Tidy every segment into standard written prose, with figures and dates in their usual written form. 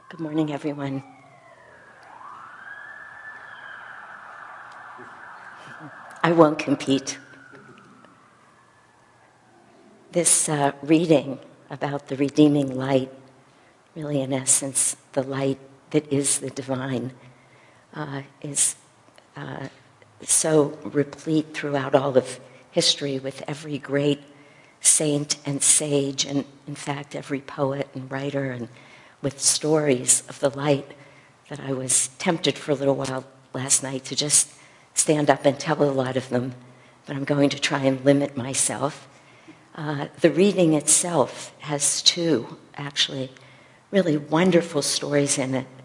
Good morning, everyone. I won't compete. This reading about the redeeming light, really in essence, the light that is the divine, is so replete throughout all of history with every great saint and sage, and in fact every poet and writer, and with stories of the light, that I was tempted for a little while last night to just stand up and tell a lot of them, but I'm going to try and limit myself. The reading itself has two, actually, really wonderful stories in it.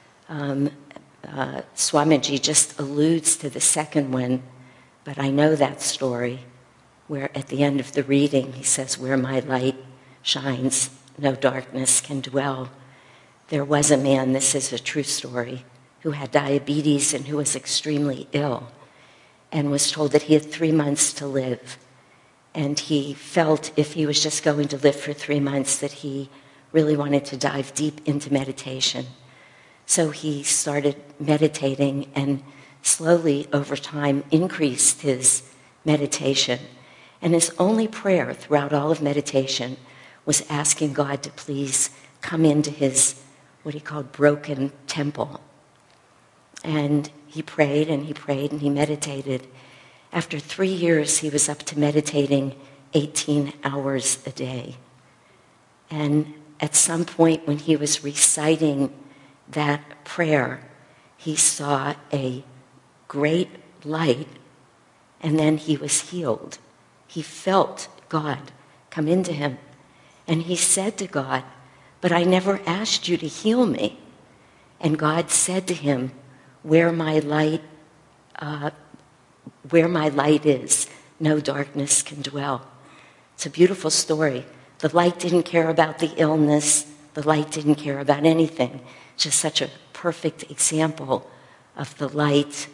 Swamiji just alludes to the second one, but I know that story, where at the end of the reading he says, "Where my light shines, no darkness can dwell." There was a man, this is a true story, who had diabetes and who was extremely ill and was told that he had 3 months to live. And he felt if he was just going to live for 3 months that he really wanted to dive deep into meditation. So he started meditating and slowly over time increased his meditation. And his only prayer throughout all of meditation was asking God to please come into his, what he called, broken temple. And he prayed and he prayed and he meditated. After 3 years, he was up to meditating 18 hours a day. And at some point when he was reciting that prayer, he saw a great light, and then he was healed. He felt God come into him. And he said to God, "But I never asked you to heal me." And God said to him, where my light is, no darkness can dwell. It's a beautiful story. The light didn't care about the illness. The light didn't care about anything. Just such a perfect example of the light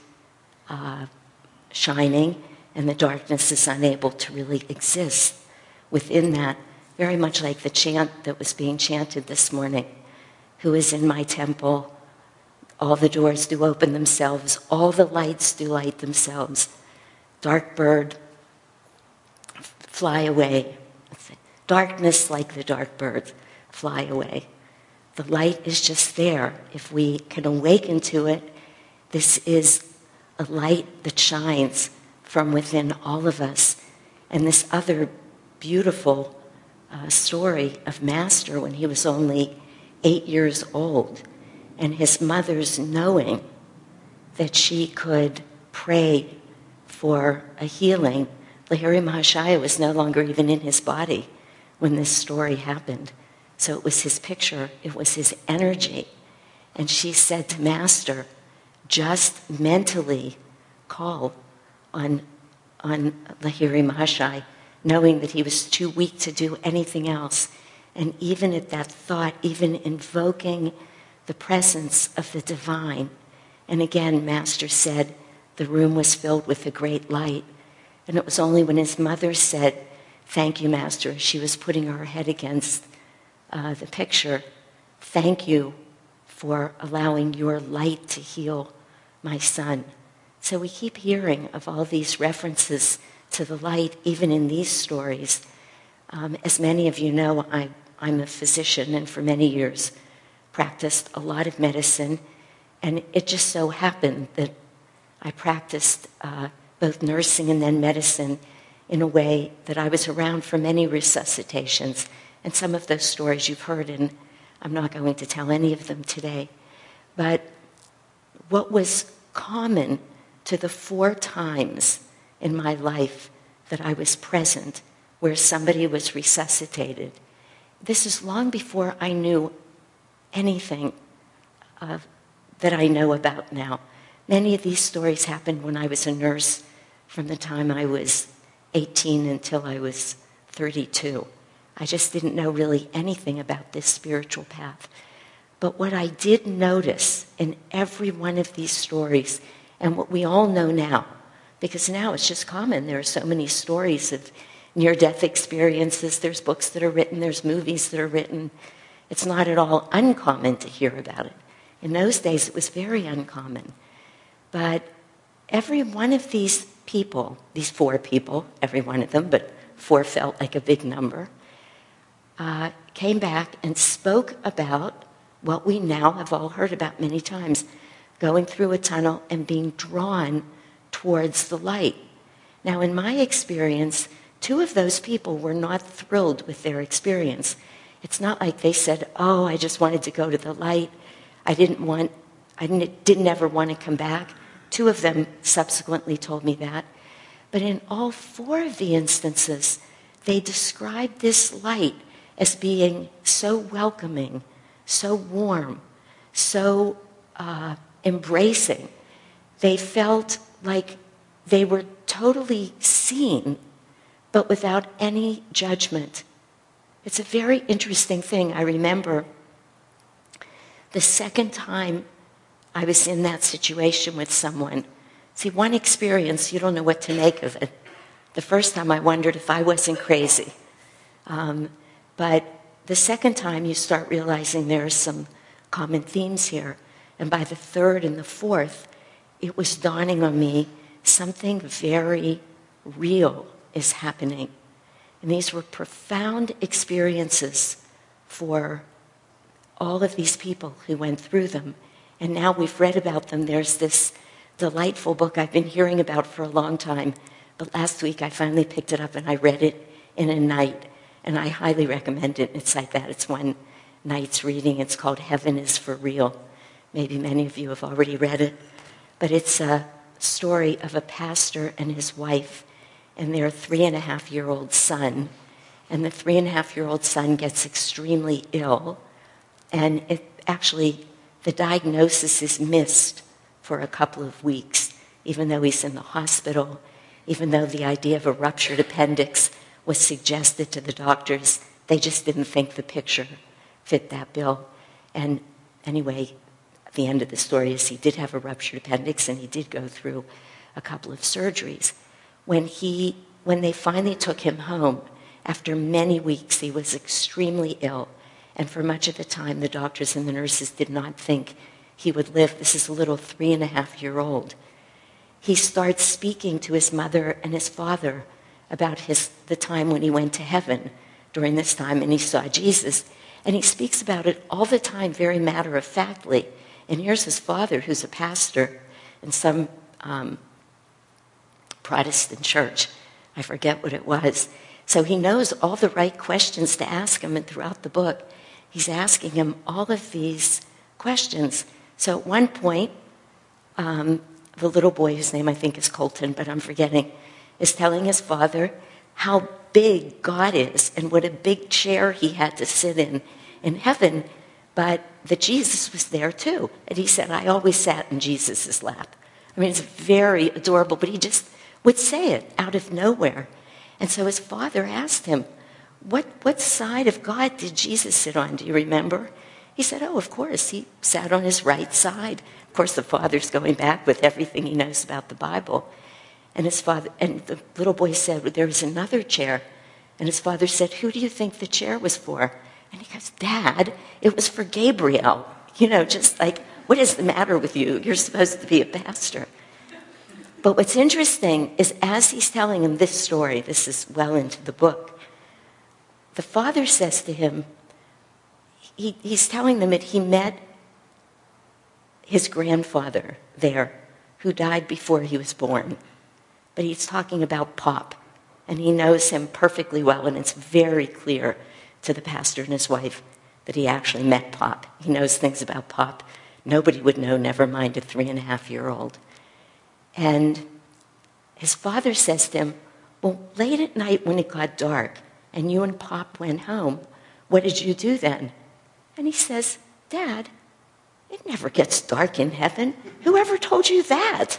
shining, and the darkness is unable to really exist within that. Very much like the chant that was being chanted this morning. Who is in my temple? All the doors do open themselves. All the lights do light themselves. Dark bird, fly away. Darkness like the dark bird, fly away. The light is just there. If we can awaken to it, this is a light that shines from within all of us. And this other beautiful story of Master when he was only 8 years old, and his mother's knowing that she could pray for a healing. Lahiri Mahashaya was no longer even in his body when this story happened. So it was his picture, it was his energy. And she said to Master, just mentally call on Lahiri Mahashaya, knowing that he was too weak to do anything else. And even at that thought, even invoking the presence of the divine. And again, Master said the room was filled with a great light. And it was only when his mother said, "Thank you, Master," she was putting her head against the picture. "Thank you for allowing your light to heal my son." So we keep hearing of all these references to the light, even in these stories. As many of you know, I'm a physician, and for many years practiced a lot of medicine, and it just so happened that I practiced both nursing and then medicine in a way that I was around for many resuscitations, and some of those stories you've heard, and I'm not going to tell any of them today. But what was common to the 4 times in my life that I was present where somebody was resuscitated, this is long before I knew anything that I know about now. Many of these stories happened when I was a nurse from the time I was 18 until I was 32. I just didn't know really anything about this spiritual path. But what I did notice in every one of these stories, and what we all know now, because now it's just common, there are so many stories of near-death experiences, there's books that are written, there's movies that are written, It's not at all uncommon to hear about it. In those days, it was very uncommon. But every one of these people, these 4 people, every one of them, but 4 felt like a big number, came back and spoke about what we now have all heard about many times, going through a tunnel and being drawn towards the light. Now, in my experience, 2 of those people were not thrilled with their experience. It's not like they said, oh, I just wanted to go to the light. I didn't ever want to come back. 2 of them subsequently told me that. But in all 4 of the instances, they described this light as being so welcoming, so warm, so embracing. They felt like they were totally seen, but without any judgment. It's a very interesting thing. I remember the second time I was in that situation with someone. See, one experience, you don't know what to make of it. The first time I wondered if I wasn't crazy. But the second time you start realizing there are some common themes here. And by the third and the fourth, it was dawning on me something very real is happening. And these were profound experiences for all of these people who went through them. And now we've read about them. There's this delightful book I've been hearing about for a long time. But last week I finally picked it up and I read it in a night. And I highly recommend it. It's like that. It's one night's reading. It's called Heaven is for Real. Maybe many of you have already read it. But it's a story of a pastor and his wife and their 3.5-year-old son. And the 3.5-year-old son gets extremely ill. And the diagnosis is missed for a couple of weeks, even though he's in the hospital, even though the idea of a ruptured appendix was suggested to the doctors. They just didn't think the picture fit that bill. And anyway, the end of the story is he did have a ruptured appendix and he did go through a couple of surgeries. When they finally took him home, after many weeks, he was extremely ill. And for much of the time, the doctors and the nurses did not think he would live. This is a little 3.5-year-old. He starts speaking to his mother and his father about the time when he went to heaven during this time and he saw Jesus. And he speaks about it all the time, very matter-of-factly. And here's his father, who's a pastor in some Protestant church. I forget what it was. So he knows all the right questions to ask him, and throughout the book, he's asking him all of these questions. So at one point, the little boy, whose name I think is Colton, but I'm forgetting, is telling his father how big God is and what a big chair he had to sit in heaven, but that Jesus was there too. And he said, I always sat in Jesus' lap. I mean, it's very adorable, but he just would say it out of nowhere. And so his father asked him, what side of God did Jesus sit on? Do you remember? He said, oh, of course, he sat on his right side. Of course, the father's going back with everything he knows about the Bible. And the little boy said, well, there was another chair. And his father said, who do you think the chair was for? And he goes, Dad, it was for Gabriel. Just like, what is the matter with you? You're supposed to be a pastor. But what's interesting is as he's telling him this story, this is well into the book, the father says to him, he's telling them that he met his grandfather there, who died before he was born. But he's talking about Pop, and he knows him perfectly well, and it's very clear to the pastor and his wife that he actually met Pop. He knows things about Pop nobody would know, never mind a 3.5-year-old. And his father says to him, well, late at night when it got dark and you and Pop went home, what did you do then? And he says, Dad, it never gets dark in heaven. Whoever told you that?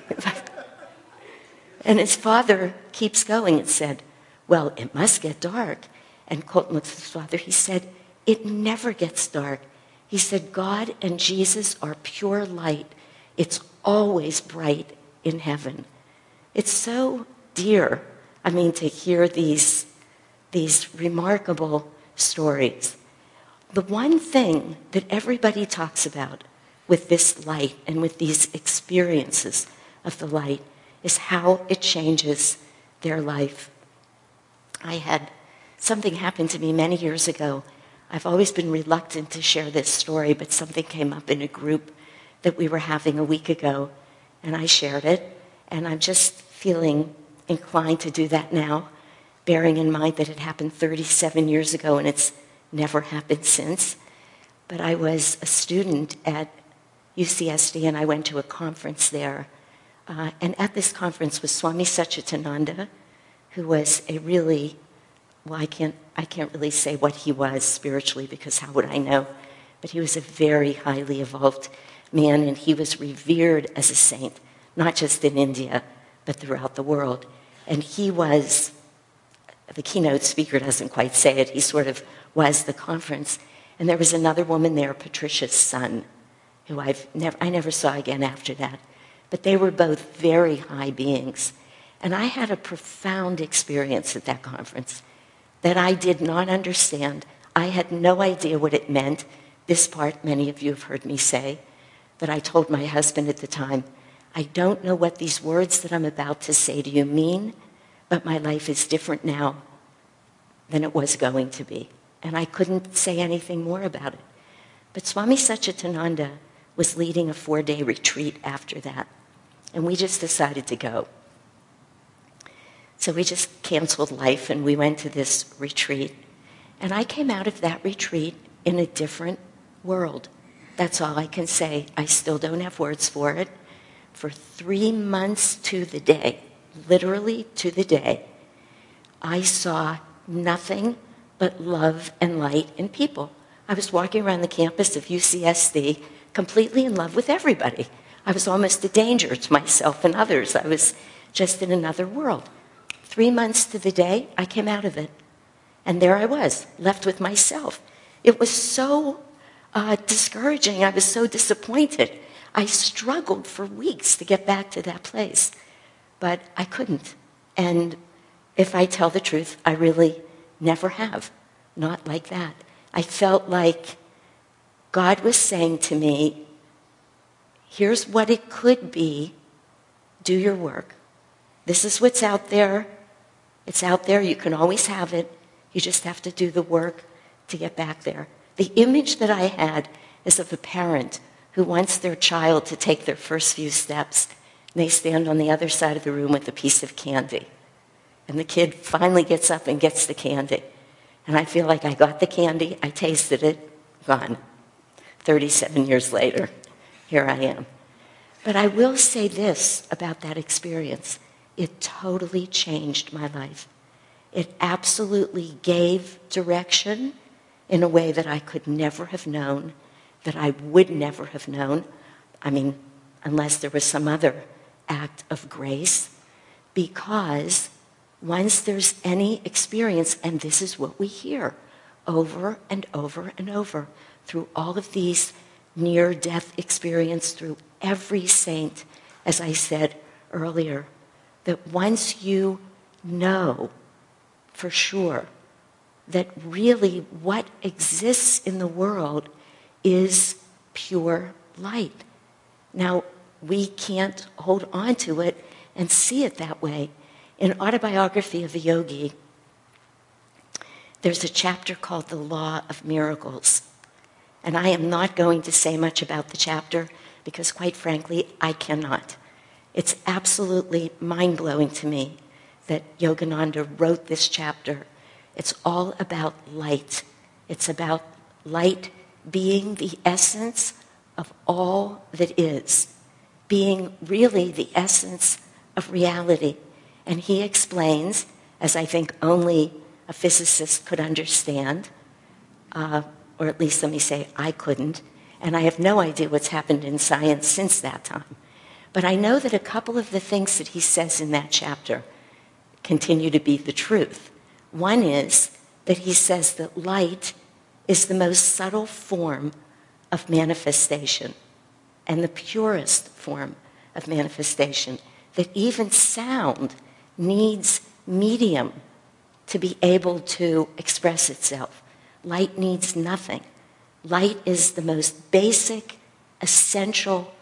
And his father keeps going and said, well, it must get dark. And Colton looks at his father. He said, it never gets dark. He said, God and Jesus are pure light. It's always bright in heaven. It's so dear, to hear these remarkable stories. the one thing that everybody talks about with this light and with these experiences of the light is how it changes their life. I had something happen to me many years ago. I've always been reluctant to share this story, but something came up in a group that we were having a week ago, and I shared it, and I'm just feeling inclined to do that now, bearing in mind that it happened 37 years ago and it's never happened since. But I was a student at UCSD, and I went to a conference there. And at this conference was Swami Satchidananda, who was a really, well, I can't really say what he was spiritually, because how would I know? But he was a very highly evolved man, and he was revered as a saint, not just in India, but throughout the world. And he was, the keynote speaker doesn't quite say it, he sort of was the conference. And there was another woman there, Patricia's son, who I never saw again after that. But they were both very high beings. And I had a profound experience at that conference that I did not understand. I had no idea what it meant. This part, many of you have heard me say, that I told my husband at the time, I don't know what these words that I'm about to say to you mean, but my life is different now than it was going to be. And I couldn't say anything more about it. But Swami Satchidananda was leading a 4-day retreat after that, and we just decided to go. So we just canceled life, and we went to this retreat. And I came out of that retreat in a different world. That's all I can say. I still don't have words for it. For 3 months to the day, literally to the day, I saw nothing but love and light in people. I was walking around the campus of UCSD completely in love with everybody. I was almost a danger to myself and others. I was just in another world. 3 months to the day, I came out of it. And there I was, left with myself. It was so discouraging. I was so disappointed. I struggled for weeks to get back to that place, but I couldn't. And if I tell the truth, I really never have. Not like that. I felt like God was saying to me, here's what it could be. Do your work. This is what's out there. It's out there. You can always have it. You just have to do the work to get back there. The image that I had is of a parent who wants their child to take their first few steps, and they stand on the other side of the room with a piece of candy. And the kid finally gets up and gets the candy. And I feel like I got the candy, I tasted it, gone. 37 years later, here I am. But I will say this about that experience. It totally changed my life. It absolutely gave direction in a way that I could never have known, that I would never have known, I mean, unless there was some other act of grace, because once there's any experience, and this is what we hear over and over and over through all of these near-death experiences, through every saint, as I said earlier, that once you know for sure that really what exists in the world is pure light. Now, we can't hold on to it and see it that way. In Autobiography of a Yogi, there's a chapter called The Law of Miracles. And I am not going to say much about the chapter because, quite frankly, I cannot. It's absolutely mind-blowing to me that Yogananda wrote this chapter. It's all about light. It's about light being the essence of all that is, being really the essence of reality. And he explains, as I think only a physicist could understand, or at least let me say I couldn't, and I have no idea what's happened in science since that time. But I know that a couple of the things that he says in that chapter continue to be the truth. One is that he says that light is the most subtle form of manifestation and the purest form of manifestation, that even sound needs medium to be able to express itself. Light needs nothing. Light is the most basic, essential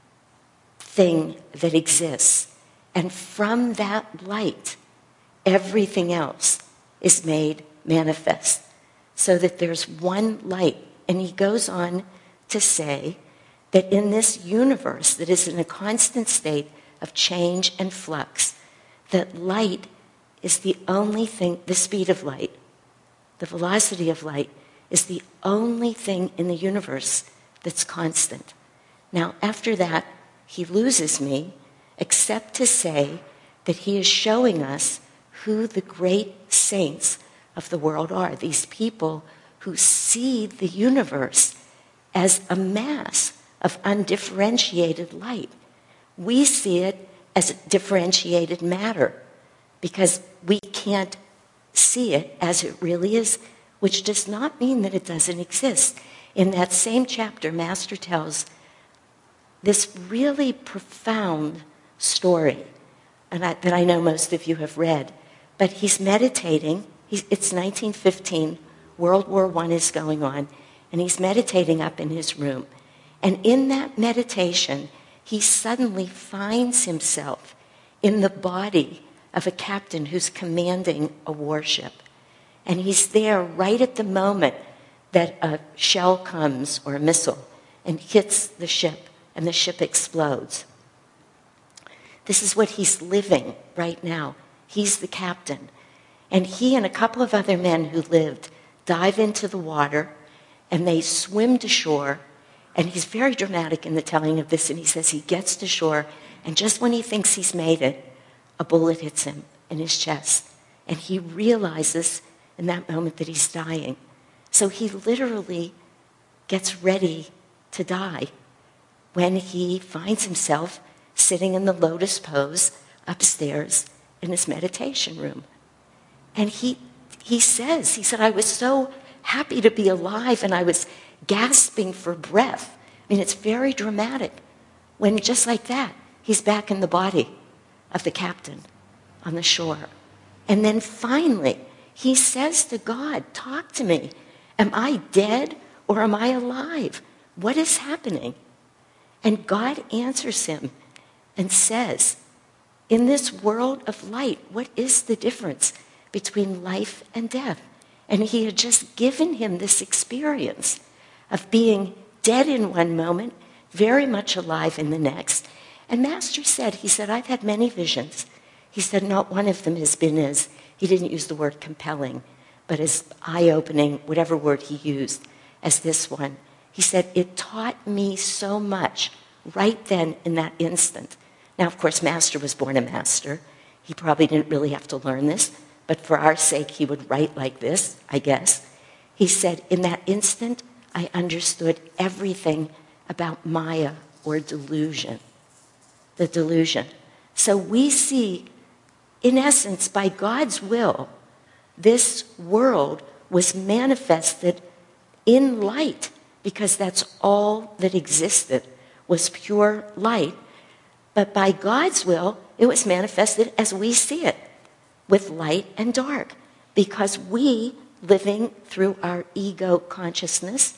thing that exists. And from that light, everything else is made manifest. So that there's one light. And he goes on to say that in this universe that is in a constant state of change and flux, that light is the only thing, the speed of light, the velocity of light, is the only thing in the universe that's constant. Now, after that, he loses me, except to say that he is showing us who the great saints of the world are, these people who see the universe as a mass of undifferentiated light. We see it as differentiated matter because we can't see it as it really is, which does not mean that it doesn't exist. In that same chapter, Master tells this really profound story, and that I know most of you have read, but he's meditating. It's 1915, World War I is going on, and he's meditating up in his room. And in that meditation, he suddenly finds himself in the body of a captain who's commanding a warship. And he's there right at the moment that a shell comes, or a missile, and hits the ship, and the ship explodes. This is what he's living right now. He's the captain. And he and a couple of other men who lived dive into the water, and they swim to shore. And he's very dramatic in the telling of this, and he says he gets to shore, and just when he thinks he's made it, a bullet hits him in his chest. And he realizes in that moment that he's dying. So he literally gets ready to die when he finds himself sitting in the lotus pose upstairs in his meditation room. And he said, I was so happy to be alive, and I was gasping for breath. I mean, it's very dramatic when just like that, he's back in the body of the captain on the shore. And then finally, he says to God, talk to me. Am I dead or am I alive? What is happening? And God answers him and says, in this world of light, what is the difference between life and death? And he had just given him this experience of being dead in one moment, very much alive in the next. And Master said, I've had many visions. He said, not one of them has been as, he didn't use the word compelling, but as eye-opening, whatever word he used, as this one. He said, it taught me so much right then in that instant. Now, of course, Master was born a master. He probably didn't really have to learn this, but for our sake, he would write like this, I guess. He said, in that instant, I understood everything about Maya, or delusion. The delusion. So we see, in essence, by God's will, this world was manifested in light, because that's all that existed, was pure light. But by God's will, it was manifested as we see it, with light and dark, because we, living through our ego consciousness,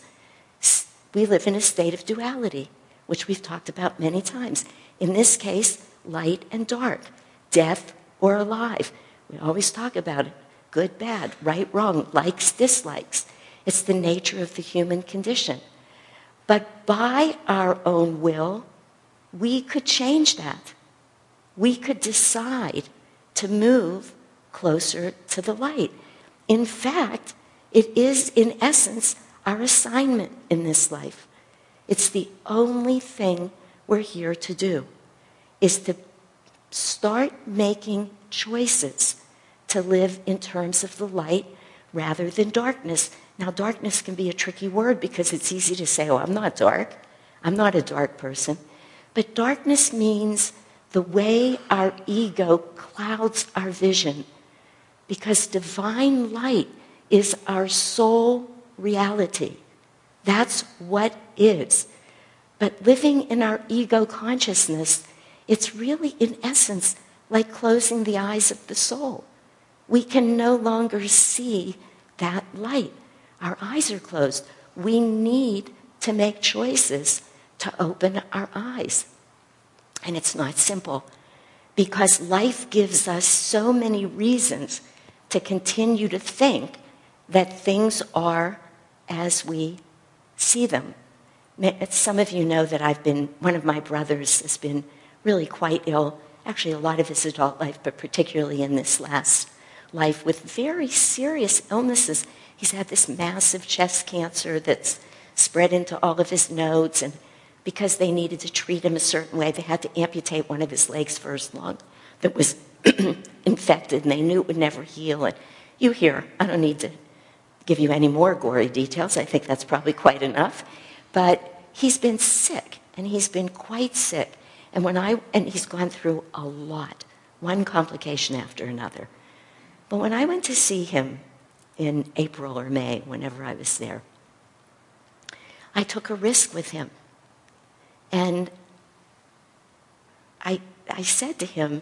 we live in a state of duality, which we've talked about many times. In this case, light and dark, death or alive. We always talk about it, good, bad, right, wrong, likes, dislikes. It's the nature of the human condition. But by our own will, we could change that. We could decide to move closer to the light. In fact, it is, in essence, our assignment in this life. It's the only thing we're here to do, is to start making choices to live in terms of the light rather than darkness. Now, darkness can be a tricky word because it's easy to say, oh, I'm not dark. I'm not a dark person. But darkness means the way our ego clouds our vision, because divine light is our soul reality. That's what is. But living in our ego consciousness, it's really, in essence, like closing the eyes of the soul. We can no longer see that light. Our eyes are closed. we need to make choices to open our eyes. And it's not simple, because life gives us so many reasons to continue to think that things are as we see them. Some of you know that one of my brothers has been really quite ill, actually a lot of his adult life, but particularly in this last life, with very serious illnesses. He's had this massive chest cancer that's spread into all of his nodes, and because they needed to treat him a certain way, they had to amputate one of his legs for his lung that was infected, and they knew it would never heal. And you hear, I don't need to give you any more gory details. I think that's probably quite enough. But he's been sick, and he's been quite sick. And he's gone through a lot, one complication after another. But when I went to see him in April or May, whenever I was there, I took a risk with him. And I said to him,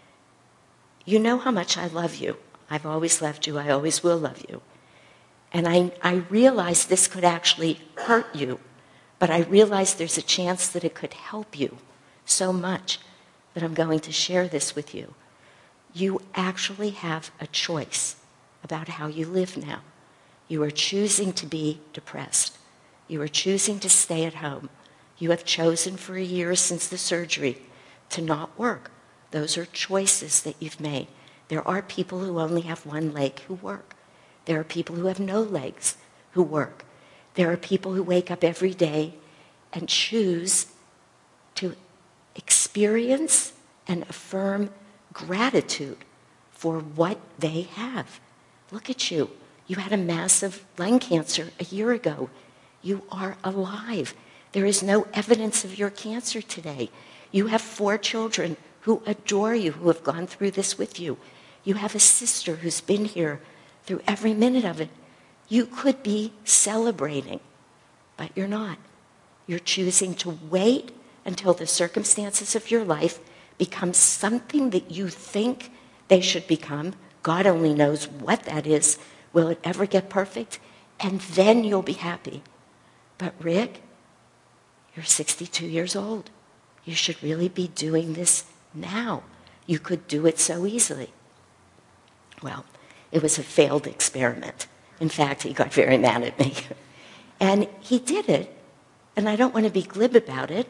you know how much I love you. I've always loved you. I always will love you. And I realized this could actually hurt you, but I realized there's a chance that it could help you so much that I'm going to share this with you. You actually have a choice about how you live now. You are choosing to be depressed. You are choosing to stay at home. You have chosen for a year since the surgery to not work. Those are choices that you've made. There are people who only have one leg who work. There are people who have no legs who work. There are people who wake up every day and choose to experience and affirm gratitude for what they have. Look at you. You had a massive lung cancer a year ago. You are alive. There is no evidence of your cancer today. You have 4 children who adore you, who have gone through this with you. You have a sister who's been here through every minute of it. You could be celebrating, but you're not. You're choosing to wait until the circumstances of your life become something that you think they should become. God only knows what that is. Will it ever get perfect? And then you'll be happy. But Rick, you're 62 years old. You should really be doing this now. You could do it so easily. Well, it was a failed experiment. In fact, he got very mad at me. And he did it, and I don't want to be glib about it,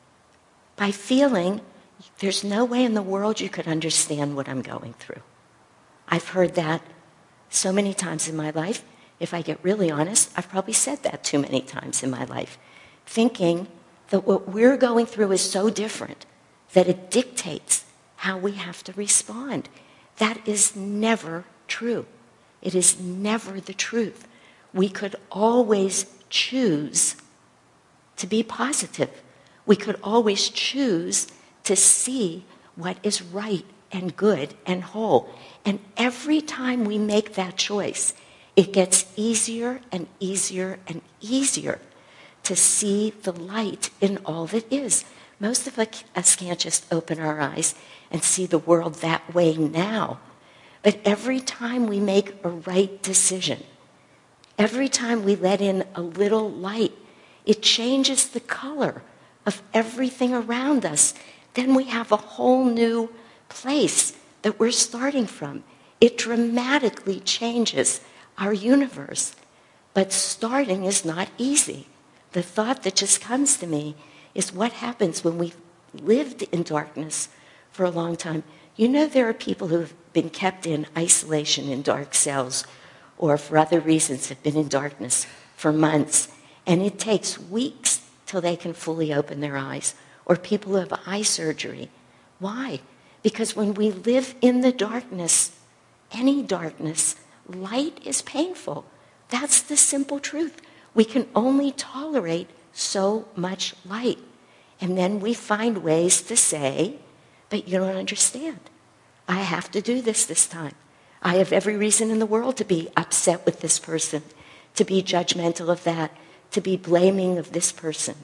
by feeling there's no way in the world you could understand what I'm going through. I've heard that so many times in my life. If I get really honest, I've probably said that too many times in my life, thinking that what we're going through is so different that it dictates how we have to respond. That is never true. It is never the truth. We could always choose to be positive. We could always choose to see what is right and good and whole. And every time we make that choice, it gets easier and easier and easier to see the light in all that is. Most of us can't just open our eyes and see the world that way now. But every time we make a right decision, every time we let in a little light, it changes the color of everything around us. Then we have a whole new place that we're starting from. It dramatically changes our universe. But starting is not easy. The thought that just comes to me is what happens when we've lived in darkness for a long time. You know, there are people who have been kept in isolation in dark cells, or for other reasons have been in darkness for months, and it takes weeks till they can fully open their eyes. Or people who have eye surgery. Why? Because when we live in the darkness, any darkness, light is painful. That's the simple truth. We can only tolerate so much light. And then we find ways to say, but you don't understand. I have to do this time. I have every reason in the world to be upset with this person, to be judgmental of that, to be blaming of this person.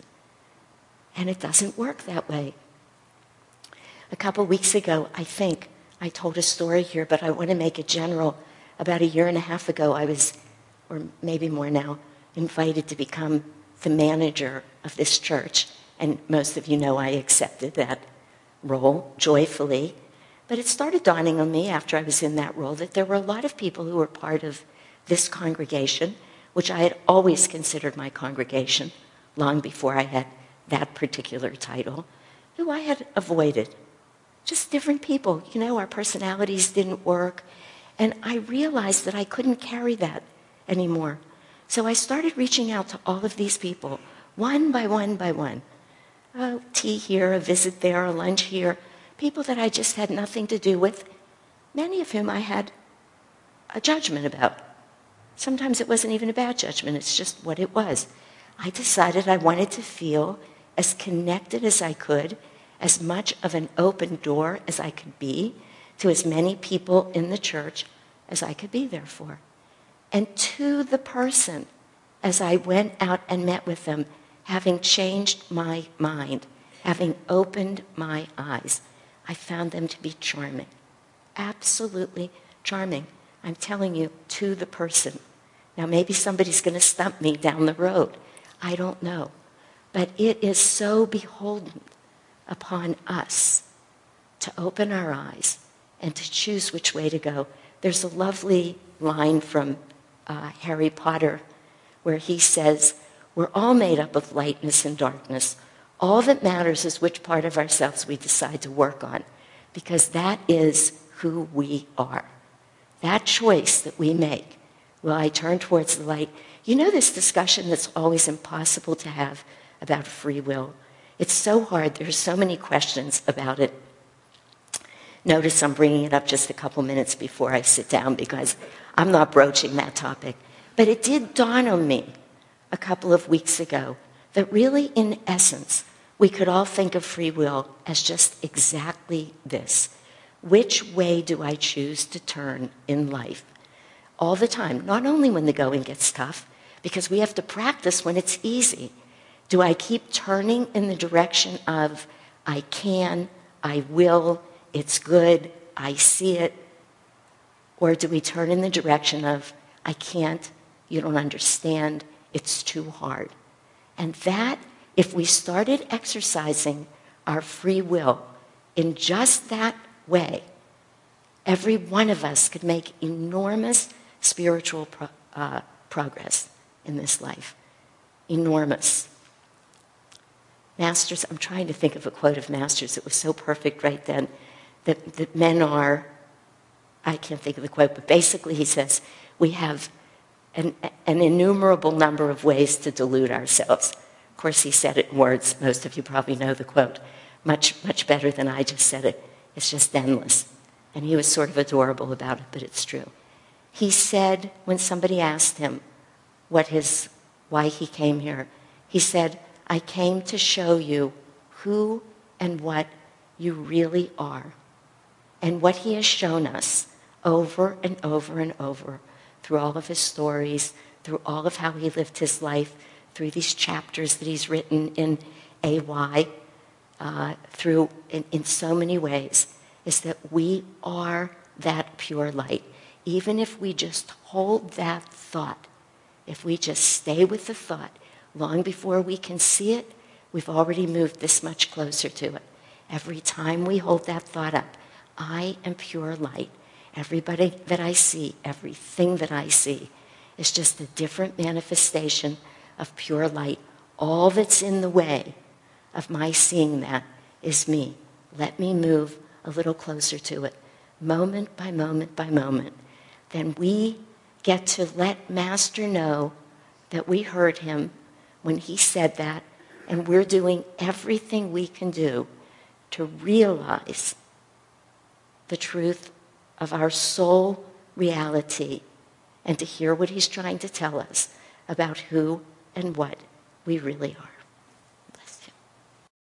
And it doesn't work that way. A couple weeks ago, I think, I told a story here, but I want to make it general. About a year and a half ago, I was, or maybe more now, invited to become the manager of this church. And most of you know I accepted that role joyfully. But it started dawning on me after I was in that role that there were a lot of people who were part of this congregation, which I had always considered my congregation long before I had that particular title, who I had avoided. Just different people. You know, our personalities didn't work. And I realized that I couldn't carry that anymore. So I started reaching out to all of these people, one by one by one. A tea here, a visit there, a lunch here. People that I just had nothing to do with, many of whom I had a judgment about. Sometimes it wasn't even about judgment, it's just what it was. I decided I wanted to feel as connected as I could, as much of an open door as I could be to as many people in the church as I could be there for. And to the person, as I went out and met with them, having changed my mind, having opened my eyes, I found them to be charming. Absolutely charming. I'm telling you, to the person. Now, maybe somebody's going to stump me down the road. I don't know. But it is so beholden upon us to open our eyes and to choose which way to go. There's a lovely line from Harry Potter where he says, we're all made up of lightness and darkness. All that matters is which part of ourselves we decide to work on, because that is who we are. That choice that we make, will I turn towards the light? You know this discussion that's always impossible to have about free will? It's so hard. There's so many questions about it. Notice I'm bringing it up just a couple minutes before I sit down because I'm not broaching that topic. But it did dawn on me a couple of weeks ago that really, in essence, we could all think of free will as just exactly this. Which way do I choose to turn in life? All the time, not only when the going gets tough, because we have to practice when it's easy. Do I keep turning in the direction of I can, I will, it's good, I see it? Or do we turn in the direction of I can't, you don't understand, it's too hard? And that, if we started exercising our free will in just that way, every one of us could make enormous spiritual progress in this life. Enormous. Masters, I'm trying to think of a quote of Masters that was so perfect right then, that men are, I can't think of the quote, but basically he says, we have an innumerable number of ways to delude ourselves. Of course, he said it in words. Most of you probably know the quote much better than I just said it. It's just endless. And he was sort of adorable about it, but it's true. He said, when somebody asked him why he came here, he said, I came to show you who and what you really are. And what he has shown us over and over and over through all of his stories, through all of how he lived his life, through these chapters that he's written in AY, through in so many ways, is that we are that pure light. Even if we just hold that thought, if we just stay with the thought, long before we can see it, we've already moved this much closer to it. Every time we hold that thought up, I am pure light. Everybody that I see, everything that I see, is just a different manifestation of pure light. All that's in the way of my seeing that is me. Let me move a little closer to it, moment by moment by moment. Then we get to let Master know that we heard him when he said that, and we're doing everything we can do to realize the truth of our soul reality and to hear what he's trying to tell us about who and what we really are.